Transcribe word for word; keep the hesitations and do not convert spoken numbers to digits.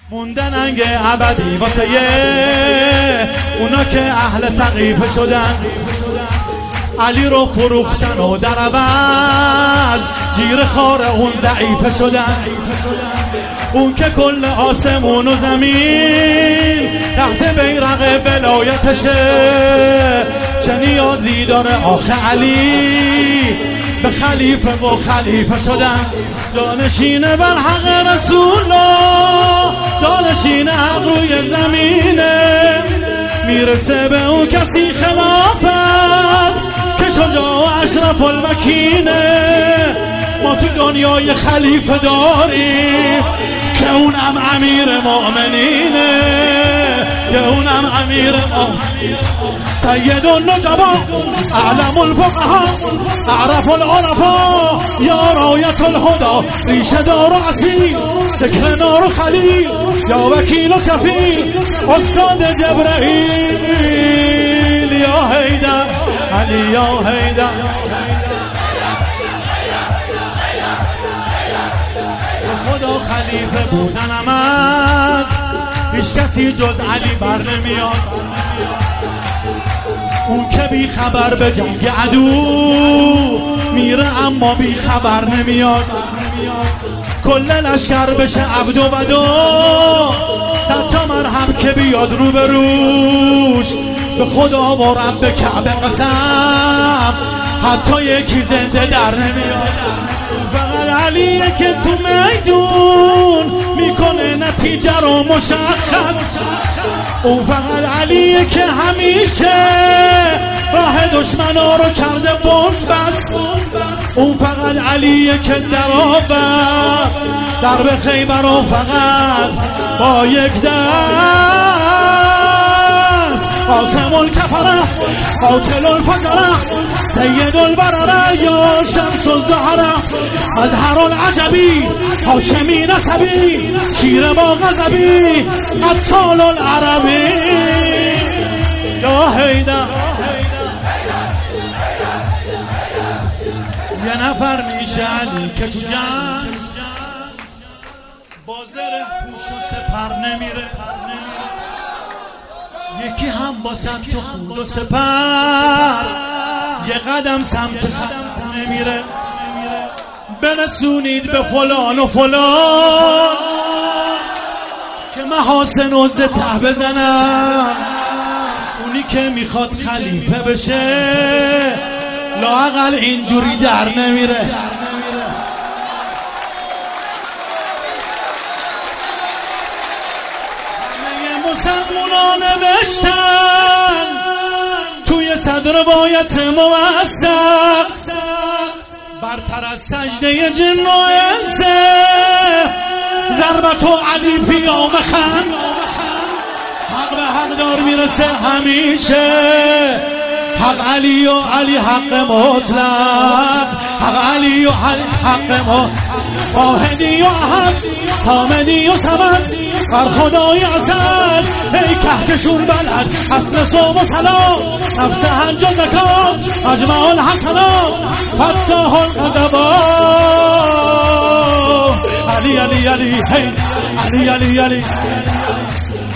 موندن انگ ابدی واسه اونا که اهل سقیفه شدن، علی رو فروختن و در عوض جیر خار اون ضعیفه شدن. اون که کل آسمون و زمین تحت بیرق ولایتشه، چه نیازی داره آخه علی به خلیفه و خلیفه شدن. جانشین بر حق رسول الله، جانشین حق روی زمینه، میرسه به اون کسی خلافت که شجاع و اشرف المکینه. ما تو دنیای خلیفه داریم که اونم امیر مؤمنینه، که اونم امیر مؤمنینه. سید النجبا، اعلم الفقها، اعرف العرفا، یا رایت الهدا، ریشه دار و اصیل، ذکر نار و خلیل، یا وکیل و کفیل، استاد جبرائیل. یا حیدر علی، یا حیدر. خدا خلیفه بودن امد، هیچ کسی جز علی بر نمیاد. اون که بی خبر به جنگ عدو میره اما بی خبر نمیاد. کل لشکر بشه عبد و بدو، تا مرهم که بیاد رو به روش، به خدا و رب کعبه قسم حتی یکی زنده در نمیاد. فقط علیه که تو میدون میکنه نتیجه رو مشخص. اون فقط علیه که همیشه راه دشمنا رو کرده بنبست. اون فقط علیه که در آبه در به خیبر رو فقط با یک دست. قاسم الکفره، قاتل الفجره، سید البرره، یا شمس الزهره، مظهر العجبی، هاشمی نسبی، شیر با غضبی، قتال العربی. یا حیدر. یه نفر میشه علی که تو جنگ با زره پوش و سپر نمیره، یکی هم با سمت خود و سپر یه قدم سمت خود نمیره. برسونید به فلان و فلان که محاسن و زته بزنن. اونی که میخواد خلیفه بشه لااقل اینجوری در نمیره. مسلمونا نوشتن توی صد روایت موثق، برتر از سجده جن و انس ضربت و علی فی یوم خن. حق به حق دار میرسه همیشه، حق علی و علی حق مطلق، حق علی و علی حق مطلق. واحدی و احد، حامدی و صمد، بر خدای ازل ای کهکشون بلد، حسن صوم و سلام، نفس هنج و زکات، مجمع الحسنات، فتاح القدبات. علی علی علی هی، علی علی علی.